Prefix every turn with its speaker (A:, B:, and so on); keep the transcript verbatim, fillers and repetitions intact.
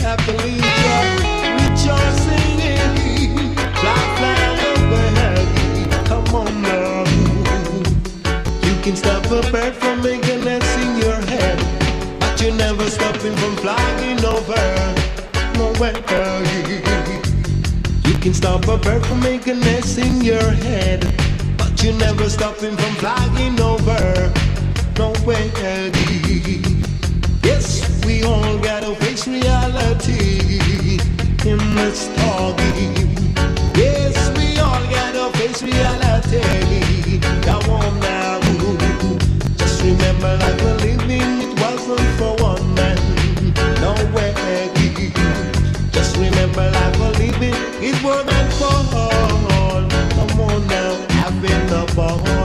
A: happily rejoicing in. Fly, fly away. Come on now. You can stop a bird from making nest in your head, but you never stop him from flying over. Nowhere. You can stop a bird from making nest in your head, but you never stop him from flying over. Nowhere. Yes, we all gotta face reality in this talking. Yes, we all gotta face reality. Come on now. Just remember life we're living, it wasn't for one man. No way. Just remember life we're living, it wasn't for all. Come on now, having a ball.